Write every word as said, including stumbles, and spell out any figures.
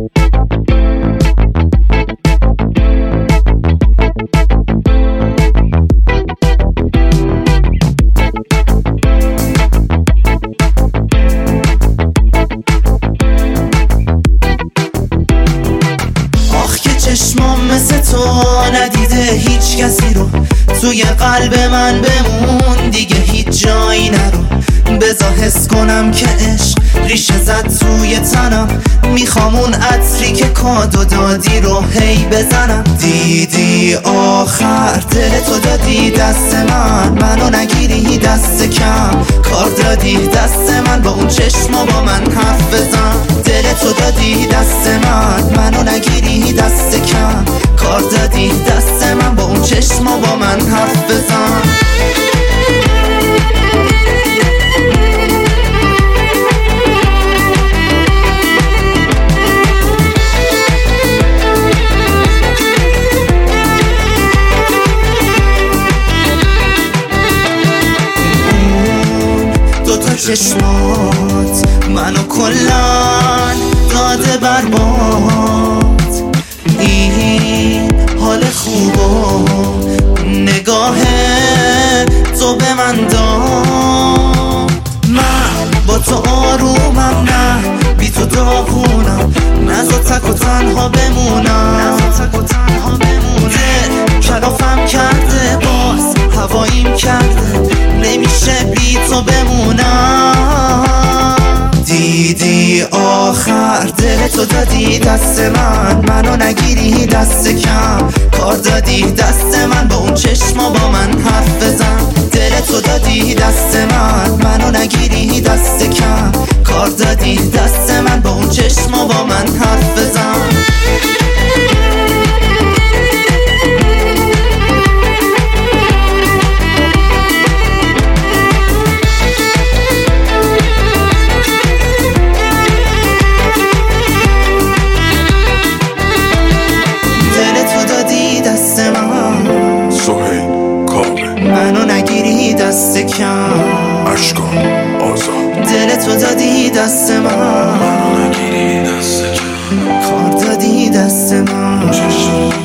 چشمام مثل تو ندیده هیچ کسی رو، توی قلب من بمون دیگه هیچ جایی نرو. بذار حس کنم که عشق ریشه زد توی تنم، میخوام اون عطری که کادو دادی رو هی بزنم. دیدی آخر دل تو دادی دست من، منو نگیری دست کم، کار دادی دست من با اون چشما با من حرف بزن. دل تو دادی دست من، منو نگیری دست کم، کار دادی دست من با اون چشما با من حرف بزن. دوتا چشمات منو کلن داده برباد، این حال خوب و نگاه تو به من داد. من با تو آرومم، نه بی تو داغونم، نزا تک و تنها بمونم. کلافم کرده باز هواییم کرده، نمیشه بی تو بمونم. دیدی آخر دل تو دادی دست من، منو نگیری دست کم، کار دادی دست من با اون چشما با من حرف بزن. دل تو دادی دست من، منو نگیری دست کم، کار دادی دست من با اون چشما با من حرف بزن. منو نگیری دست کم، اشکان آزاد. دل تو دادی دست من، منو نگیری دست کم، کار دادی دست من.